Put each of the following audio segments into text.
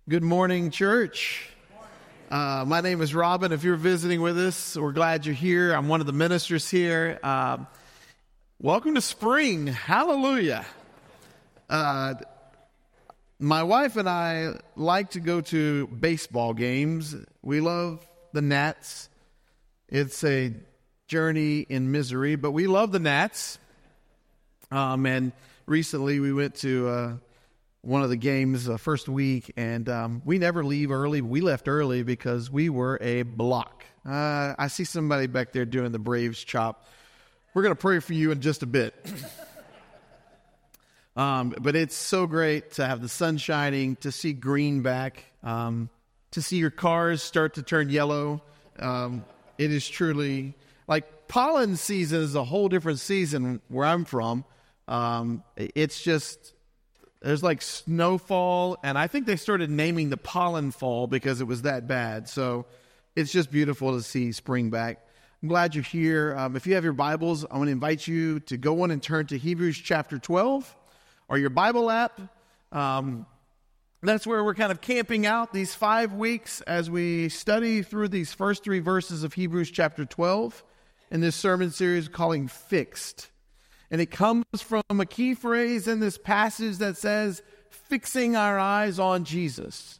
Good morning, church. My name is Robin. If you're visiting with us, we're glad you're here. I'm one of the ministers here. Welcome to spring. Hallelujah. My wife and I like to go to baseball games. We love the Nats. It's a journey in misery, but we love the Nats. And recently we went to one of the games first week, and we never leave early. We left early because we were a block. I see somebody back there doing the Braves chop. We're going to pray for you in just a bit. But it's so great to have the sun shining, to see green back, to see your cars start to turn yellow. It is truly, like, pollen season is a whole different season where I'm from. It's just... There's like snowfall, and I think they started naming the pollen fall because it was that bad. So it's just beautiful to see spring back. I'm glad you're here. If you have your Bibles, I want to invite you to go on and turn to Hebrews chapter 12 or your Bible app. That's where we're kind of camping out these 5 weeks as we study through these first 3 verses of Hebrews chapter 12 in this sermon series calling Fixed. And it comes from a key phrase in this passage that says, fixing our eyes on Jesus.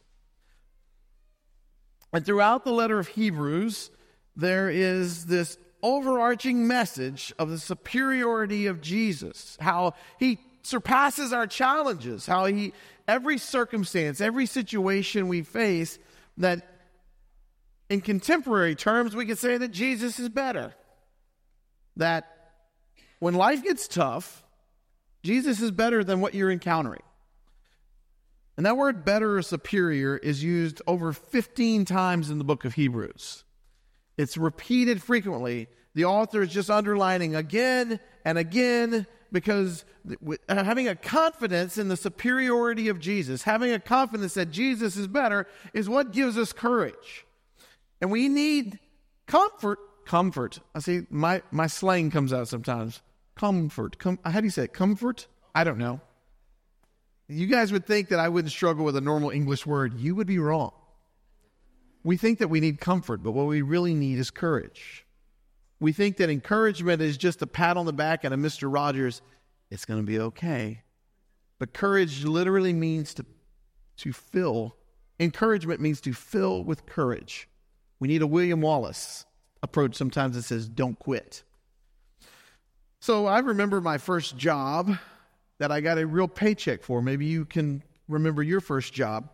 And throughout the letter of Hebrews, there is this overarching message of the superiority of Jesus, how he surpasses our challenges, how every circumstance, every situation we face, that in contemporary terms, we could say that Jesus is better. That when life gets tough, Jesus is better than what you're encountering. And that word better or superior is used over 15 times in the book of Hebrews. It's repeated frequently. The author is just underlining again and again because having a confidence in the superiority of Jesus, having a confidence that Jesus is better is what gives us courage. And we need comfort. I see my slang comes out sometimes. Comfort. How do you say it? Comfort? I don't know. You guys would think that I wouldn't struggle with a normal English word. You would be wrong. We think that we need comfort, but what we really need is courage. We think that encouragement is just a pat on the back and a Mr. Rogers, it's going to be okay. But courage literally means to fill. Encouragement means to fill with courage. We need a William Wallace approach sometimes that says, don't quit. So I remember my first job that I got a real paycheck for. Maybe you can remember your first job.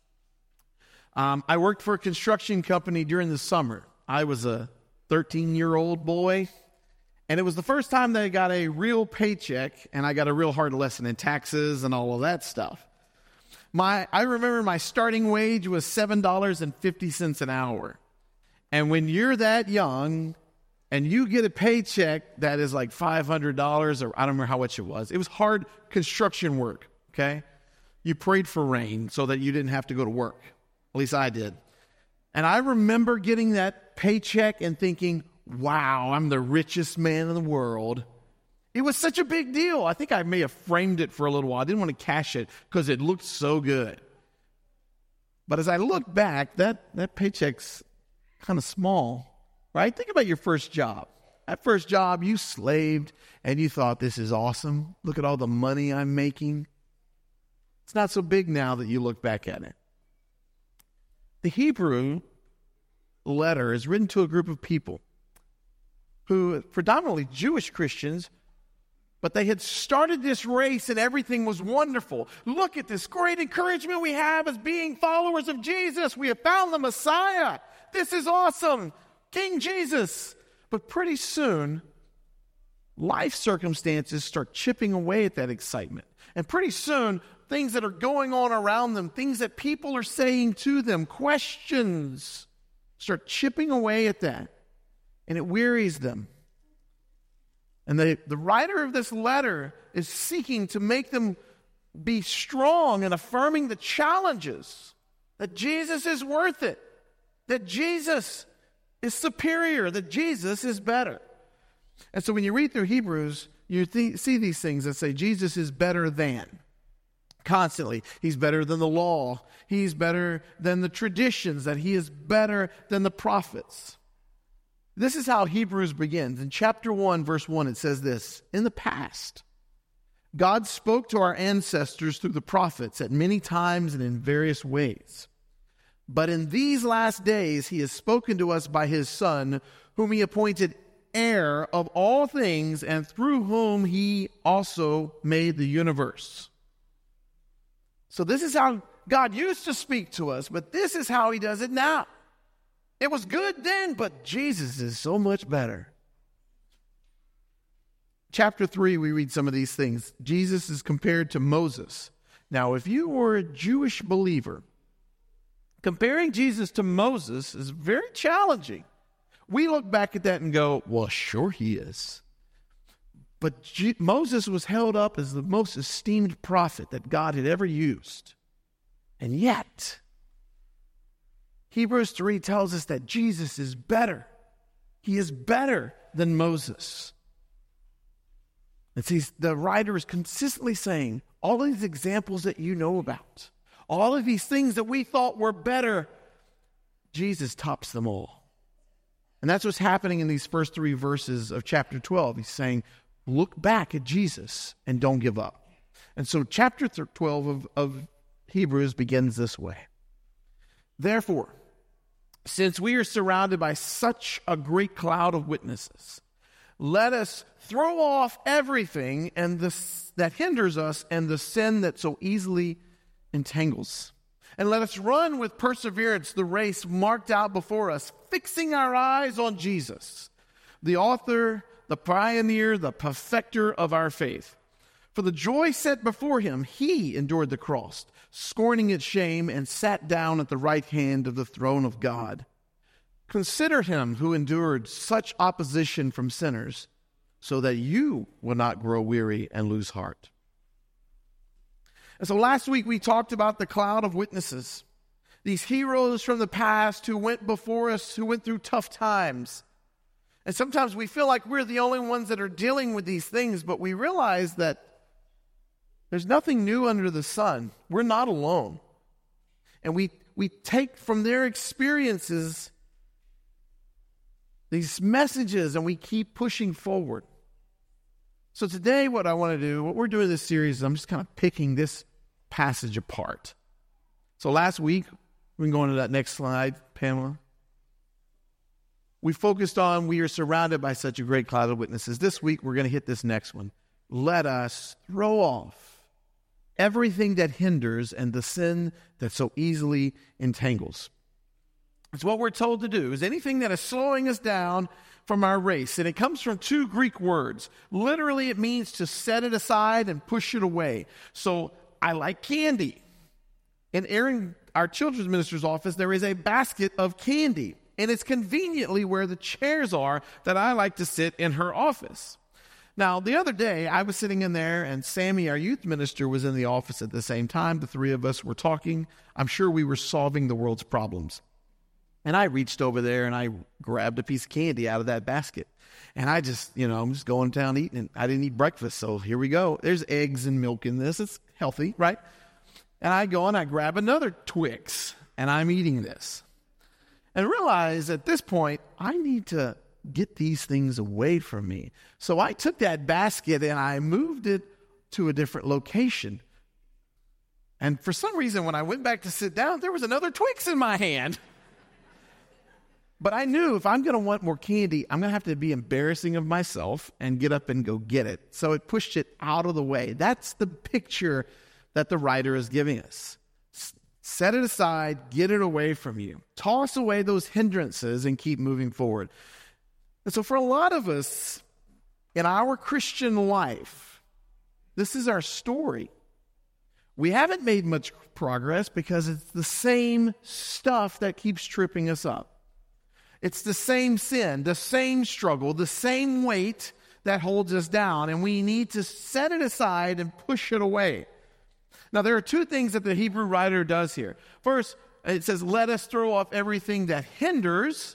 I worked for a construction company during the summer. I was a 13-year-old boy, and it was the first time that I got a real paycheck, and I got a real hard lesson in taxes and all of that stuff. I remember my starting wage was $7.50 an hour. And when you're that young and you get a paycheck that is like $500, or I don't remember how much it was. It was hard construction work, okay? You prayed for rain so that you didn't have to go to work. At least I did. And I remember getting that paycheck and thinking, wow, I'm the richest man in the world. It was such a big deal. I think I may have framed it for a little while. I didn't want to cash it because it looked so good. But as I look back, that paycheck's kind of small. Right? Think about your first job. That first job, you slaved and you thought, this is awesome. Look at all the money I'm making. It's not so big now that you look back at it. The Hebrew letter is written to a group of people who, predominantly Jewish Christians, but they had started this race and everything was wonderful. Look at this great encouragement we have as being followers of Jesus. We have found the Messiah. This is awesome. King Jesus. But pretty soon, life circumstances start chipping away at that excitement. And pretty soon, things that are going on around them, things that people are saying to them, questions, start chipping away at that. And it wearies them. And the writer of this letter is seeking to make them be strong and affirming the challenges, that Jesus is worth it, that Jesus is superior, that Jesus is better. And so when you read through Hebrews, you see these things that say Jesus is better than. constantly. He's better than the law. He's better than the traditions, that he is better than the prophets. This is how Hebrews begins. In chapter 1, verse 1, it says this: in the past, God spoke to our ancestors through the prophets at many times and in various ways. But in these last days, he has spoken to us by his Son, whom he appointed heir of all things, and through whom he also made the universe. So this is how God used to speak to us, but this is how he does it now. It was good then, but Jesus is so much better. Chapter 3, we read some of these things. Jesus is compared to Moses. Now, if you were a Jewish believer, comparing Jesus to Moses is very challenging. We look back at that and go, well, sure he is. But Moses was held up as the most esteemed prophet that God had ever used. And yet, Hebrews 3 tells us that Jesus is better. He is better than Moses. And see, the writer is consistently saying, all of these examples that you know about, all of these things that we thought were better, Jesus tops them all. And that's what's happening in these first 3 verses of chapter 12. He's saying, look back at Jesus and don't give up. And so chapter 12 of Hebrews begins this way. Therefore, since we are surrounded by such a great cloud of witnesses, let us throw off everything that hinders us and the sin that so easily entangles. And let us run with perseverance the race marked out before us, fixing our eyes on Jesus, the author, the pioneer, the perfecter of our faith. For the joy set before him, he endured the cross, scorning its shame, and sat down at the right hand of the throne of God. Consider him who endured such opposition from sinners, so that you will not grow weary and lose heart. And so last week we talked about the cloud of witnesses, these heroes from the past who went before us, who went through tough times. And sometimes we feel like we're the only ones that are dealing with these things, but we realize that there's nothing new under the sun. We're not alone. And we take from their experiences these messages, and we keep pushing forward. So today what we're doing this series is I'm just kind of picking this passage apart. So last week, we can go into that next slide, Pamela. We focused on we are surrounded by such a great cloud of witnesses. This week, we're going to hit this next one. Let us throw off everything that hinders and the sin that so easily entangles. It's what we're told to do, is anything that is slowing us down from our race. And it comes from 2 Greek words. Literally, it means to set it aside and push it away. So I like candy. In Aaron, our children's minister's office, there is a basket of candy. And it's conveniently where the chairs are that I like to sit in her office. Now, the other day, I was sitting in there, and Sammy, our youth minister, was in the office at the same time. The 3 of us were talking. I'm sure we were solving the world's problems. And I reached over there and I grabbed a piece of candy out of that basket. And I just, I'm just going down eating. And I didn't eat breakfast, so here we go. There's eggs and milk in this. It's healthy, right? And I go and I grab another Twix, and I'm eating this. And realize at this point, I need to get these things away from me. So I took that basket and I moved it to a different location. And for some reason, when I went back to sit down, there was another Twix in my hand. But I knew if I'm going to want more candy, I'm going to have to be embarrassing of myself and get up and go get it. So it pushed it out of the way. That's the picture that the writer is giving us. Set it aside, get it away from you. Toss away those hindrances and keep moving forward. And so for a lot of us in our Christian life, this is our story. We haven't made much progress because it's the same stuff that keeps tripping us up. It's the same sin, the same struggle, the same weight that holds us down, and we need to set it aside and push it away. Now, there are 2 things that the Hebrew writer does here. First, it says, let us throw off everything that hinders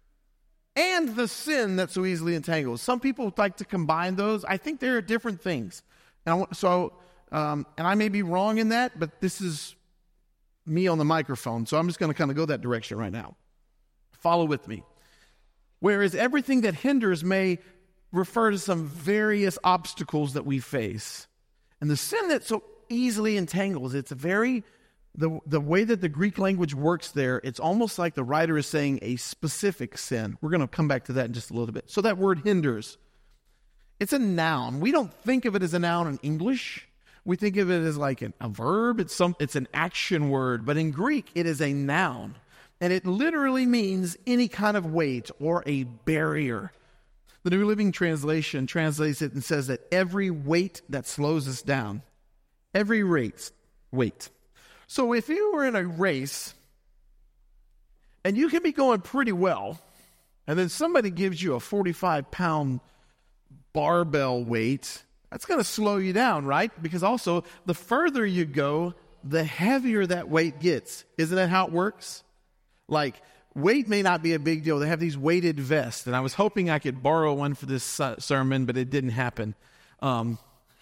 and the sin that so easily entangles. Some people like to combine those. I think there are different things. And and I may be wrong in that, but this is me on the microphone, so I'm just going to kind of go that direction right now. Follow with me. Whereas everything that hinders may refer to some various obstacles that we face. And the sin that so easily entangles, it's a very, the way that the Greek language works there, it's almost like the writer is saying a specific sin. We're going to come back to that in just a little bit. So that word hinders, it's a noun. We don't think of it as a noun in English. We think of it as like a verb. It's an action word. But in Greek, it is a noun. And it literally means any kind of weight or a barrier. The New Living Translation translates it and says that every weight that slows us down, every weight. So if you were in a race and you can be going pretty well, and then somebody gives you a 45-pound barbell weight, that's going to slow you down, right? Because also, the further you go, the heavier that weight gets. Isn't that how it works? Like, weight may not be a big deal. They have these weighted vests, and I was hoping I could borrow one for this sermon, but it didn't happen. I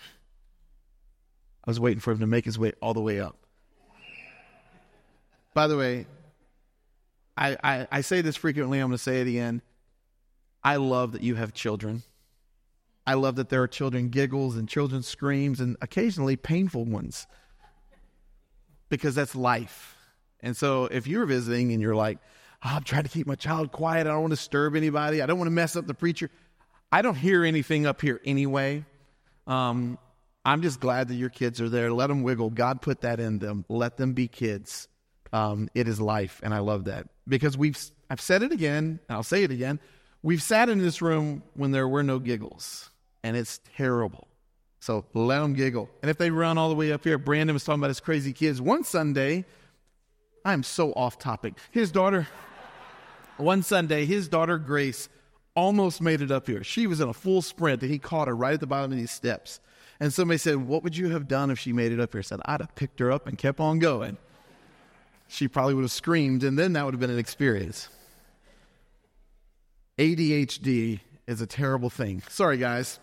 was waiting for him to make his way all the way up. By the way, I say this frequently. I'm going to say it again. I love that you have children. I love that there are children giggles and children screams and occasionally painful ones, because that's life. And so if you're visiting and you're like, I'm trying to keep my child quiet, I don't want to disturb anybody, I don't want to mess up the preacher, I don't hear anything up here anyway. I'm just glad that your kids are there. Let them wiggle. God put that in them. Let them be kids. It is life, and I love that. Because I've said it again, and I'll say it again, we've sat in this room when there were no giggles, and it's terrible. So let them giggle. And if they run all the way up here, Brandon was talking about his crazy kids. One Sunday, I'm so off topic. One Sunday, his daughter Grace almost made it up here. She was in a full sprint, and he caught her right at the bottom of these steps. And somebody said, what would you have done if she made it up here? I said, I'd have picked her up and kept on going. She probably would have screamed, and then that would have been an experience. ADHD is a terrible thing. Sorry, guys.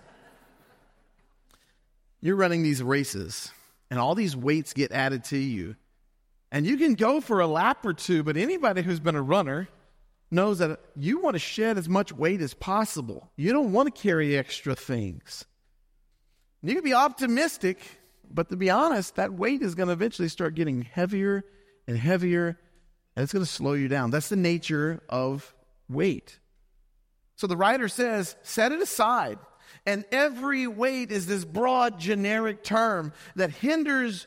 You're running these races, and all these weights get added to you. And you can go for a lap or two, but anybody who's been a runner knows that you want to shed as much weight as possible. You don't want to carry extra things. You can be optimistic, but to be honest, that weight is going to eventually start getting heavier and heavier, and it's going to slow you down. That's the nature of weight. So the writer says, set it aside. And every weight is this broad, generic term that hinders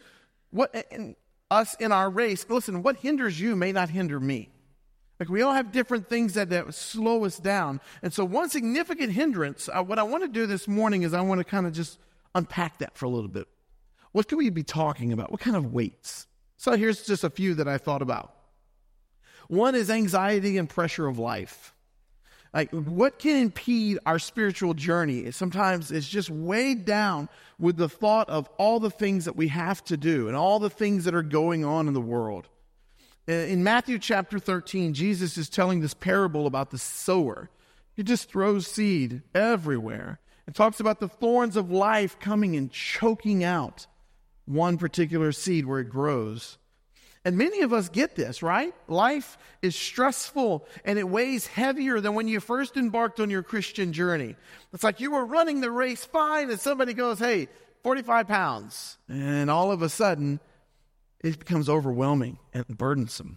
us in our race. Listen, what hinders you may not hinder me. Like, we all have different things that slow us down. And so one significant hindrance, what I want to do this morning is I want to kind of just unpack that for a little bit. What could we be talking about? What kind of weights? So here's just a few that I thought about. One is anxiety and pressure of life. Like, what can impede our spiritual journey? Sometimes it's just weighed down with the thought of all the things that we have to do and all the things that are going on in the world. In Matthew chapter 13, Jesus is telling this parable about the sower. He just throws seed everywhere. It talks about the thorns of life coming and choking out one particular seed where it grows. And many of us get this, right? Life is stressful and it weighs heavier than when you first embarked on your Christian journey. It's like you were running the race fine and somebody goes, hey, 45 pounds. And all of a sudden, it becomes overwhelming and burdensome.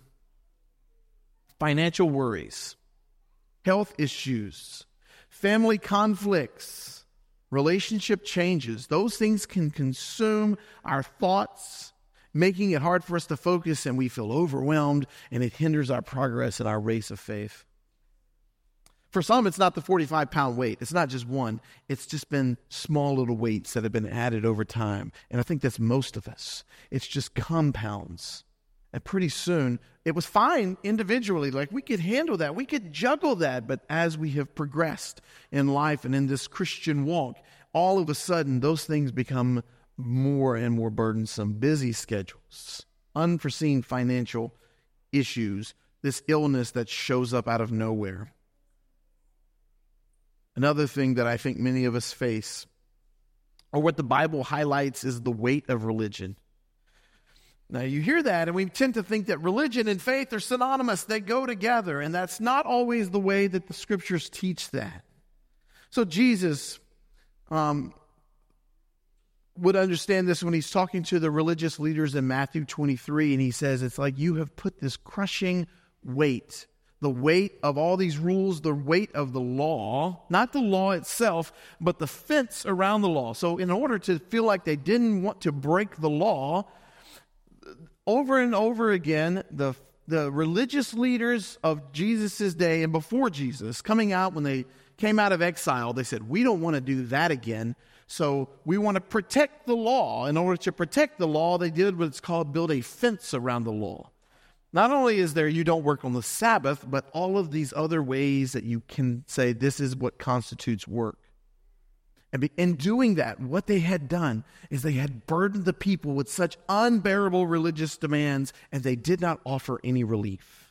Financial worries, health issues, family conflicts, relationship changes. Those things can consume our thoughts, making it hard for us to focus, and we feel overwhelmed, and it hinders our progress in our race of faith. For some, it's not the 45-pound weight. It's not just one. It's just been small little weights that have been added over time. And I think that's most of us. It's just compounds. And pretty soon, it was fine individually. Like, we could handle that. We could juggle that. But as we have progressed in life and in this Christian walk, all of a sudden, those things become more and more burdensome. Busy schedules, unforeseen financial issues, this illness that shows up out of nowhere. Another thing that I think many of us face or what the Bible highlights is the weight of religion. Now, you hear that, and we tend to think that religion and faith are synonymous. They go together, and that's not always the way that the Scriptures teach that. So Jesus would understand this when he's talking to the religious leaders in Matthew 23, and he says, it's like you have put this crushing weight, the weight of all these rules, the weight of the law, not the law itself, but the fence around the law. So in order to feel like they didn't want to break the law, over and over again, the religious leaders of Jesus' day and before Jesus, coming out when they came out of exile, they said, we don't want to do that again. So we want to protect the law. In order to protect the law, they did what's called build a fence around the law. Not only is there you don't work on the Sabbath, but all of these other ways that you can say this is what constitutes work. And in doing that, what they had done is they had burdened the people with such unbearable religious demands, and they did not offer any relief.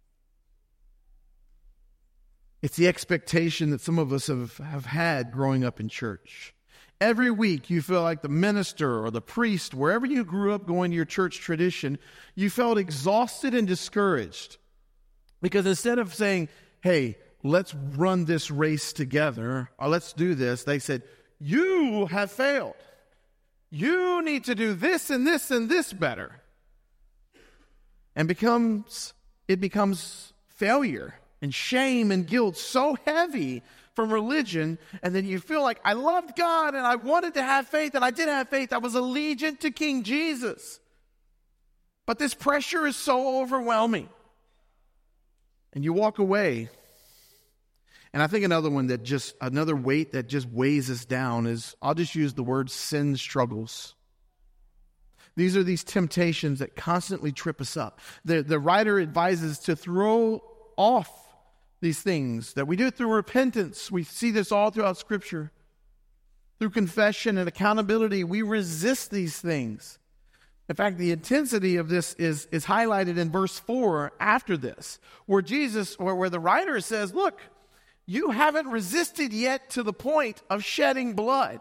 It's the expectation that some of us have had growing up in church. Every week you feel like the minister or the priest, wherever you grew up going to your church tradition, you felt exhausted and discouraged. Because instead of saying, hey, let's run this race together, or let's do this, they said, you have failed. You need to do this and this and this better. And it becomes failure and shame and guilt so heavy from religion, and then you feel like I loved God and I wanted to have faith, and I did have faith. I was allegiant to King Jesus. But this pressure is so overwhelming. And you walk away. And I think another weight that just weighs us down is, I'll just use the word sin struggles. These are these temptations that constantly trip us up. The writer advises to throw off these things that we do through repentance. We see this all throughout Scripture. Through confession and accountability, we resist these things. In fact, the intensity of this is highlighted in verse 4 after this, where the writer says, look, you haven't resisted yet to the point of shedding blood.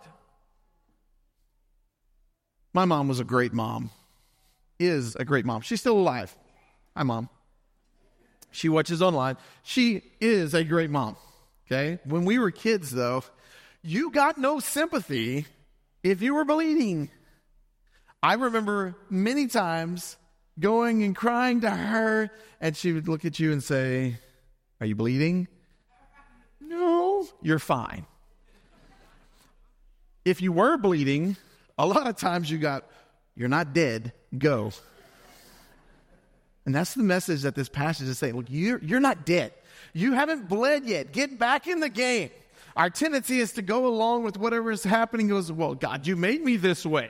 My mom was a great mom. Is a great mom. She's still alive. Hi, Mom. She watches online. She is a great mom. Okay? When we were kids, though, you got no sympathy if you were bleeding. I remember many times going and crying to her, and she would look at you and say, are you bleeding? No, you're fine. If you were bleeding, a lot of times you're not dead, go. And that's the message that this passage is saying. Look, you're not dead. You haven't bled yet. Get back in the game. Our tendency is to go along with whatever is happening. Goes, well, God, you made me this way.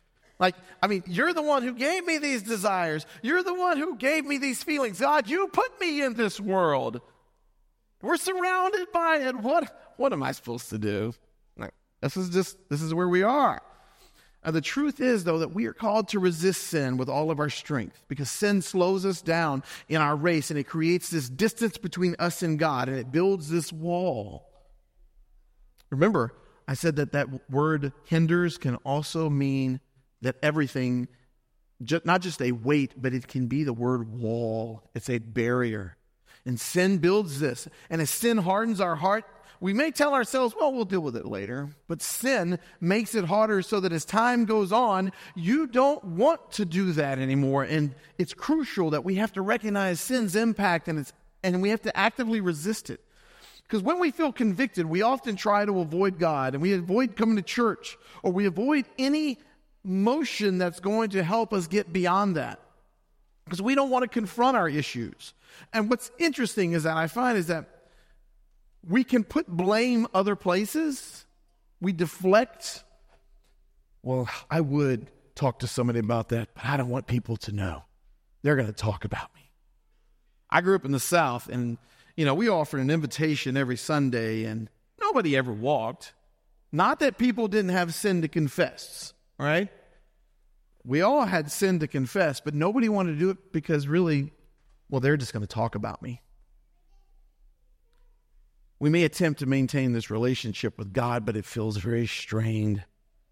You're the one who gave me these desires. You're the one who gave me these feelings. God, you put me in this world. We're surrounded by it. What am I supposed to do? This is where we are. The truth is, though, that we are called to resist sin with all of our strength, because sin slows us down in our race, and it creates this distance between us and God, and it builds this wall. Remember, I said that word hinders can also mean that everything, not just a weight, but it can be the word wall. It's a barrier. And sin builds this. And as sin hardens our heart, we may tell ourselves, well, we'll deal with it later. But sin makes it harder so that as time goes on, you don't want to do that anymore. And it's crucial that we have to recognize sin's impact, and we have to actively resist it. Because when we feel convicted, we often try to avoid God, and we avoid coming to church, or we avoid any motion that's going to help us get beyond that. Because we don't want to confront our issues. And what's interesting is that we can put blame other places. We deflect. Well, I would talk to somebody about that, but I don't want people to know. They're going to talk about me. I grew up in the South, and, we offered an invitation every Sunday, and nobody ever walked. Not that people didn't have sin to confess, right? We all had sin to confess, but nobody wanted to do it because really, they're just going to talk about me. We may attempt to maintain this relationship with God, but it feels very strained.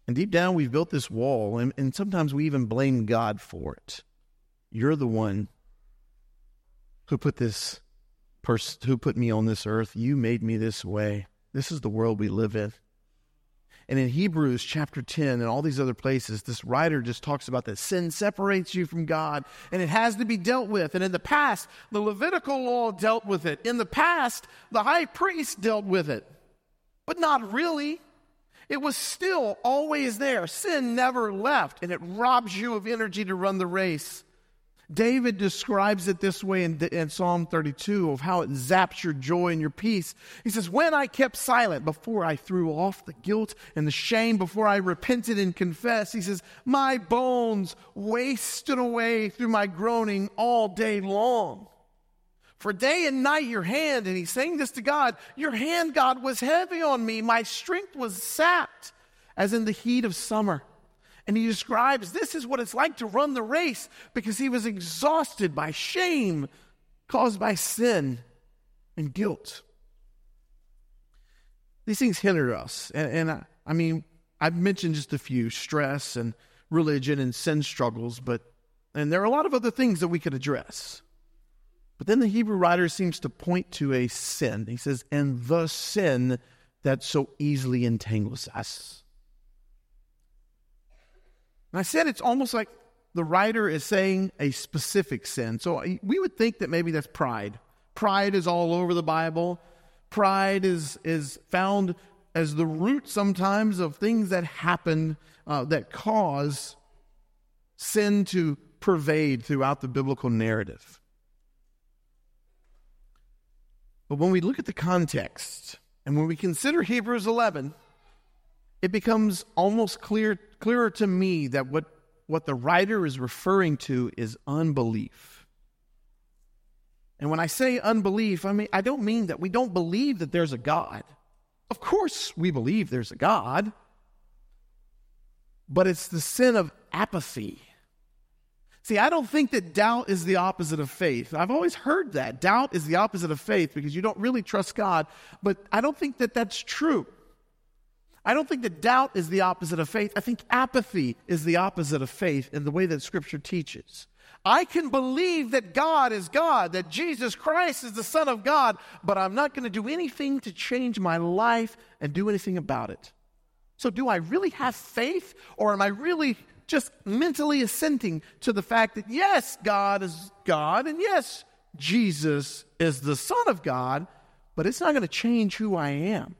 And deep down, we've built this wall, and sometimes we even blame God for it. You're the one who put me on this earth. You made me this way. This is the world we live in. And in Hebrews chapter 10 and all these other places, this writer just talks about that sin separates you from God, and it has to be dealt with. And in the past, the Levitical law dealt with it. In the past, the high priest dealt with it. But not really. It was still always there. Sin never left, and it robs you of energy to run the race. David describes it this way in Psalm 32 of how it zaps your joy and your peace. He says, when I kept silent before I threw off the guilt and the shame, before I repented and confessed, he says, my bones wasted away through my groaning all day long. For day and night your hand, and he's saying this to God, your hand, God, was heavy on me. My strength was sapped as in the heat of summer. And he describes this is what it's like to run the race because he was exhausted by shame caused by sin and guilt. These things hinder us. And I've mentioned just a few, stress and religion and sin struggles, and there are a lot of other things that we could address. But then the Hebrew writer seems to point to a sin. He says, and the sin that so easily entangles us. And I said it's almost like the writer is saying a specific sin. So we would think that maybe that's pride. Pride is all over the Bible. Pride is found as the root sometimes of things that happen that cause sin to pervade throughout the biblical narrative. But when we look at the context and when we consider Hebrews 11, it becomes almost clearer to me that what the writer is referring to is unbelief. And when I say unbelief, I don't mean that we don't believe that there's a God. Of course we believe there's a God, but it's the sin of apathy. See, I don't think that doubt is the opposite of faith. I've always heard that. Doubt is the opposite of faith because you don't really trust God, but I don't think that that's true. I don't think that doubt is the opposite of faith. I think apathy is the opposite of faith in the way that Scripture teaches. I can believe that God is God, that Jesus Christ is the Son of God, but I'm not going to do anything to change my life and do anything about it. So do I really have faith, or am I really just mentally assenting to the fact that yes, God is God, and yes, Jesus is the Son of God, but it's not going to change who I am?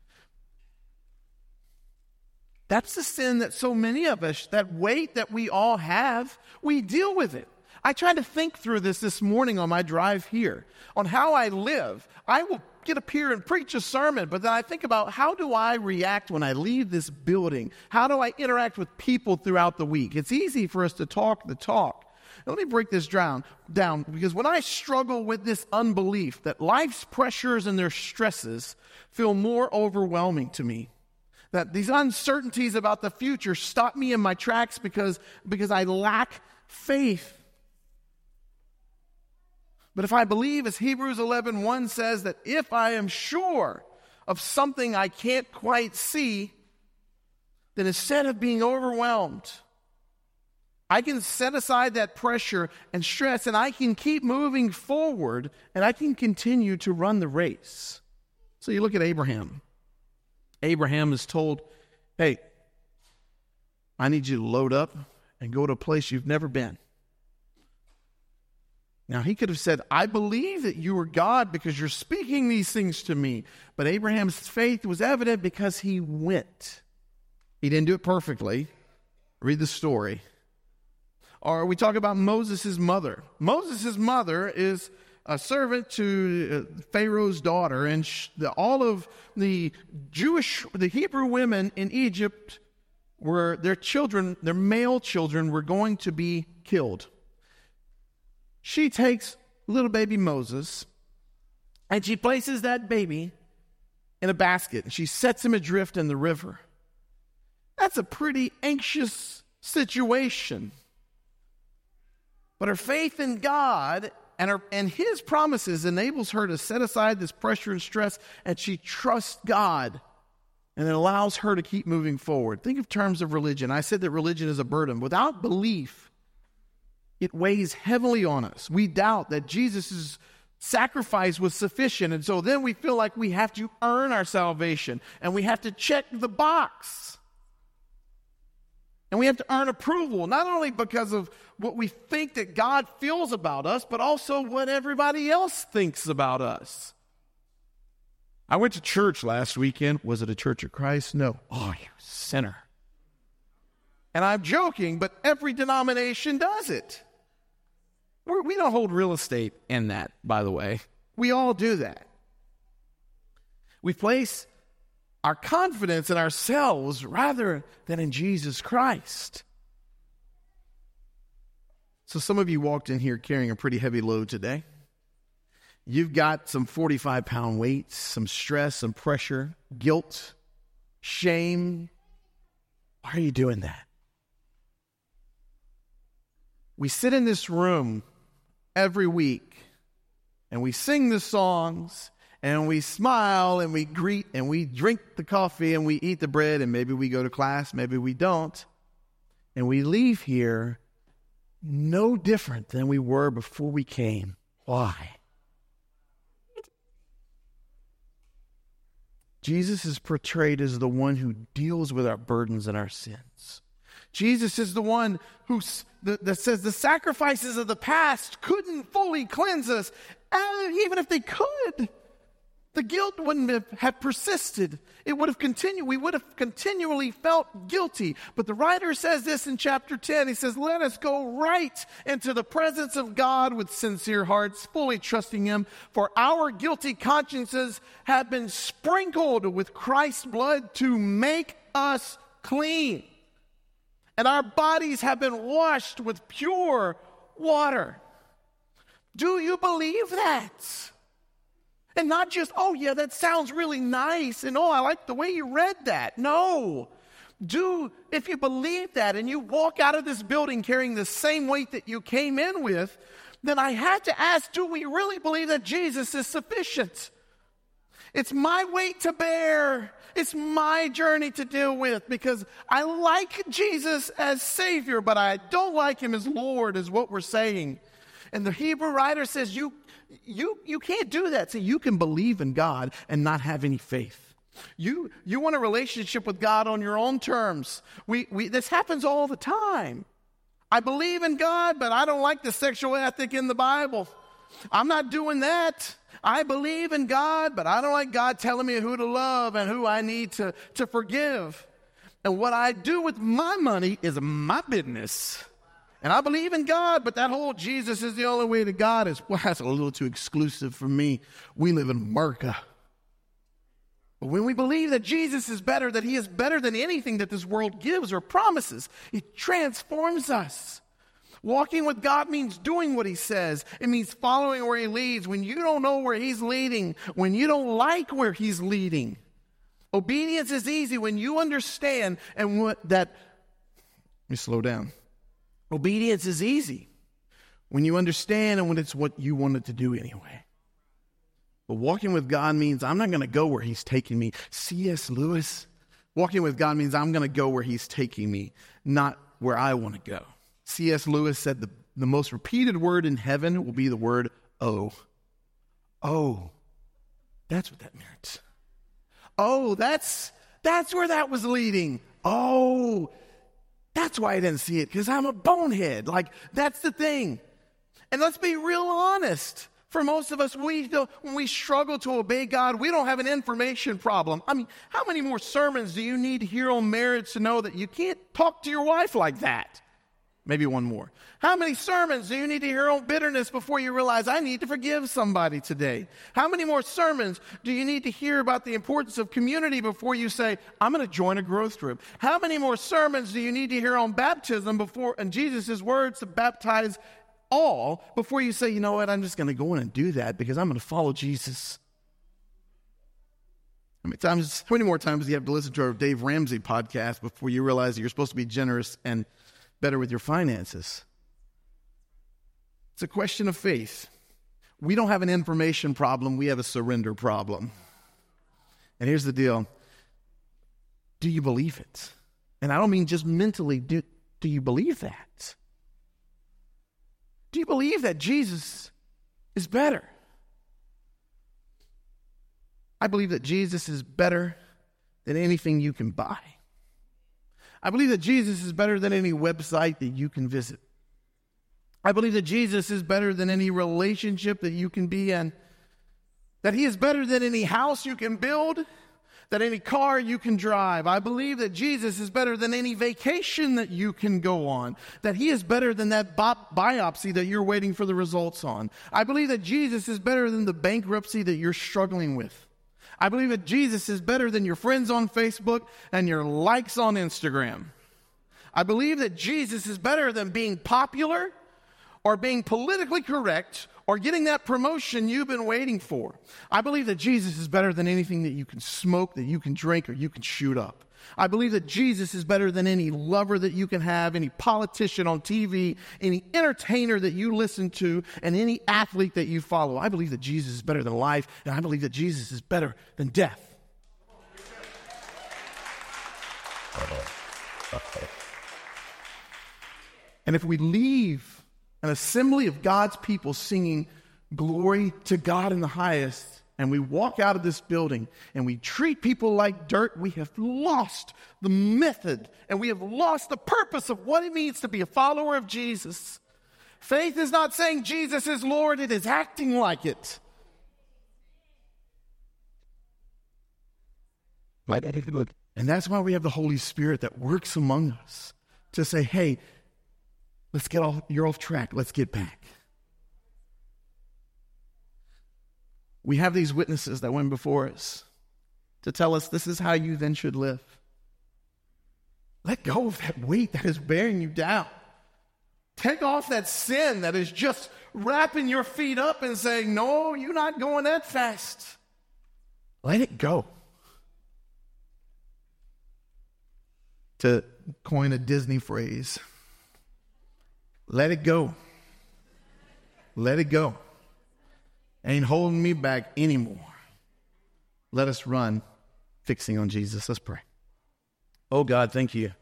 That's the sin that so many of us, that weight that we all have, we deal with it. I tried to think through this morning on my drive here, on how I live. I will get up here and preach a sermon, but then I think about how do I react when I leave this building? How do I interact with people throughout the week? It's easy for us to talk the talk. Let me break this down, because when I struggle with this unbelief that life's pressures and their stresses feel more overwhelming to me, that these uncertainties about the future stop me in my tracks because I lack faith. But if I believe, as Hebrews 11:1 says, that if I am sure of something I can't quite see, then instead of being overwhelmed, I can set aside that pressure and stress, and I can keep moving forward, and I can continue to run the race. So you look at Abraham. Abraham is told, hey, I need you to load up and go to a place you've never been. Now, he could have said, I believe that you are God because you're speaking these things to me. But Abraham's faith was evident because he went. He didn't do it perfectly. Read the story. Or we talk about Moses' mother. Moses' mother is a servant to Pharaoh's daughter, and all of the Hebrew women in Egypt their male children were going to be killed. She takes little baby Moses, and she places that baby in a basket, and she sets him adrift in the river. That's a pretty anxious situation. But her faith in God and His promises enables her to set aside this pressure and stress, and she trusts God And it allows her to keep moving forward. Think of terms of religion. I said that religion is a burden. Without belief, it weighs heavily on us. We doubt that Jesus' sacrifice was sufficient. And so then we feel like we have to earn our salvation. And we have to check the box. And we have to earn approval, not only because of what we think that God feels about us, but also what everybody else thinks about us. I went to church last weekend. Was it a Church of Christ? No. Oh, you sinner. And I'm joking, but every denomination does it. We don't hold real estate in that, by the way. We all do that. We place our confidence in ourselves rather than in Jesus Christ. So some of you walked in here carrying a pretty heavy load today. You've got some 45-pound weights, some stress, some pressure, guilt, shame. Why are you doing that? We sit in this room every week, and we sing the songs, and we smile, and we greet, and we drink the coffee, and we eat the bread, and maybe we go to class, maybe we don't. And we leave here no different than we were before we came. Why? Jesus is portrayed as the one who deals with our burdens and our sins. Jesus is the one that says the sacrifices of the past couldn't fully cleanse us. And even if they could, the guilt wouldn't have persisted. It would have continued. We would have continually felt guilty. But the writer says this in chapter 10. He says, let us go right into the presence of God with sincere hearts, fully trusting Him. For our guilty consciences have been sprinkled with Christ's blood to make us clean. And our bodies have been washed with pure water. Do you believe that? And not just, oh yeah, that sounds really nice, and oh, I like the way you read that. No. If you believe that and you walk out of this building carrying the same weight that you came in with, then I had to ask, do we really believe that Jesus is sufficient? It's my weight to bear. It's my journey to deal with, because I like Jesus as Savior, but I don't like Him as Lord, is what we're saying. And the Hebrew writer says, you can't do that. See, you can believe in God and not have any faith. You want a relationship with God on your own terms. This happens all the time. I believe in God, but I don't like the sexual ethic in the Bible. I'm not doing that. I believe in God, but I don't like God telling me who to love and who I need to forgive. And what I do with my money is my business. And I believe in God, but that whole Jesus is the only way to God that's a little too exclusive for me. We live in America. But when we believe that Jesus is better, that He is better than anything that this world gives or promises, it transforms us. Walking with God means doing what He says. It means following where He leads. When you don't know where He's leading, when you don't like where He's leading. Obedience is easy when you understand let me slow down. Obedience is easy when you understand and when it's what you wanted to do anyway. But walking with God means I'm not going to go where He's taking me. C.S. Lewis, walking with God means I'm going to go where He's taking me, not where I want to go. C.S. Lewis said the most repeated word in heaven will be the word "oh." Oh, that's what that meant. Oh, that's where that was leading. Oh, that's why I didn't see it, because I'm a bonehead. Like, that's the thing. And let's be real honest. For most of us, when we struggle to obey God, we don't have an information problem. I mean, how many more sermons do you need to hear on marriage to know that you can't talk to your wife like that? Maybe one more. How many sermons do you need to hear on bitterness before you realize I need to forgive somebody today? How many more sermons do you need to hear about the importance of community before you say, I'm going to join a growth group? How many more sermons do you need to hear on baptism and Jesus' words to baptize all before you say, you know what, I'm just going to go in and do that because I'm going to follow Jesus? How many more times do you have to listen to our Dave Ramsey podcast before you realize that you're supposed to be generous and better with your finances? It's a question of faith. We don't have an information problem. We have a surrender problem. And here's the deal. do you believe it? And I don't mean just mentally. Do you believe that? Do you believe that Jesus is better? I believe that Jesus is better than anything you can buy. I believe that Jesus is better than any website that you can visit. I believe that Jesus is better than any relationship that you can be in. That he is better than any house you can build, than any car you can drive. I believe that Jesus is better than any vacation that you can go on. That he is better than that biopsy that you're waiting for the results on. I believe that Jesus is better than the bankruptcy that you're struggling with. I believe that Jesus is better than your friends on Facebook and your likes on Instagram. I believe that Jesus is better than being popular or being politically correct or getting that promotion you've been waiting for. I believe that Jesus is better than anything that you can smoke, that you can drink, or you can shoot up. I believe that Jesus is better than any lover that you can have, any politician on TV, any entertainer that you listen to, and any athlete that you follow. I believe that Jesus is better than life, and I believe that Jesus is better than death. And if we leave an assembly of God's people singing glory to God in the highest, and we walk out of this building and we treat people like dirt, we have lost the method and we have lost the purpose of what it means to be a follower of Jesus. Faith is not saying Jesus is Lord, it is acting like it. And that's why we have the Holy Spirit that works among us to say, hey, you're off track, let's get back. We have these witnesses that went before us to tell us this is how you then should live. Let go of that weight that is bearing you down. Take off that sin that is just wrapping your feet up and saying, no, you're not going that fast. Let it go. To coin a Disney phrase, let it go. Let it go. Ain't holding me back anymore. Let us run, fixing on Jesus. Let's pray. Oh God, thank you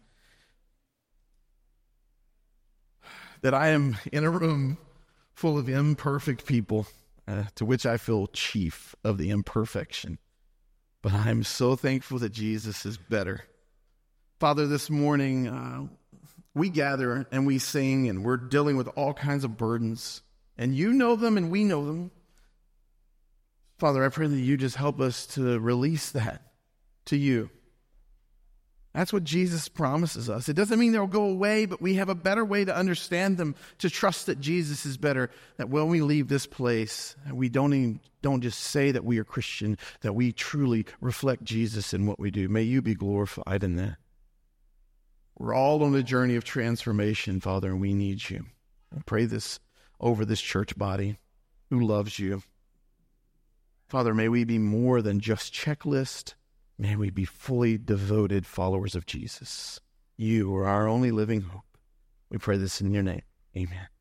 that I am in a room full of imperfect people, to which I feel chief of the imperfection. But I'm so thankful that Jesus is better. Father, this morning we gather and we sing and we're dealing with all kinds of burdens. And you know them and we know them. Father, I pray that you just help us to release that to you. That's what Jesus promises us. It doesn't mean they'll go away, but we have a better way to understand them, to trust that Jesus is better, that when we leave this place, we don't just say that we are Christian, that we truly reflect Jesus in what we do. May you be glorified in that. We're all on a journey of transformation, Father, and we need you. I pray this over this church body who loves you. Father, may we be more than just checklist. May we be fully devoted followers of Jesus. You are our only living hope. We pray this in your name. Amen.